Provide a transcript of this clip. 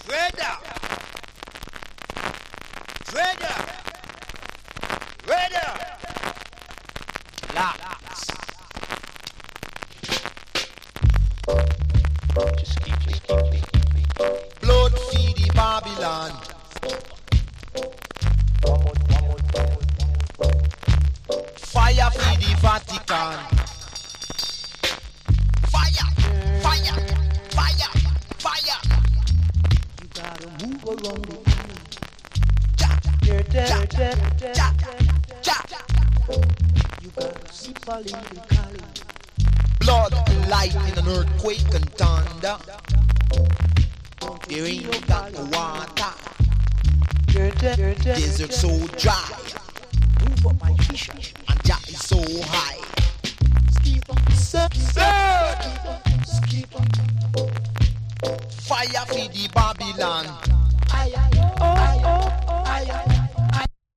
Weather. Weather. Weather. Locks. Just keep. Blood feed the Babylon. Fire feed the Vatican. Fire. You gotta move along the line. You gotta see politically. Blood, lightning, and earthquake and thunder. There ain't got no water. Desert so dry. Move up my fish, and Jah is so high. Fire for the Babylon.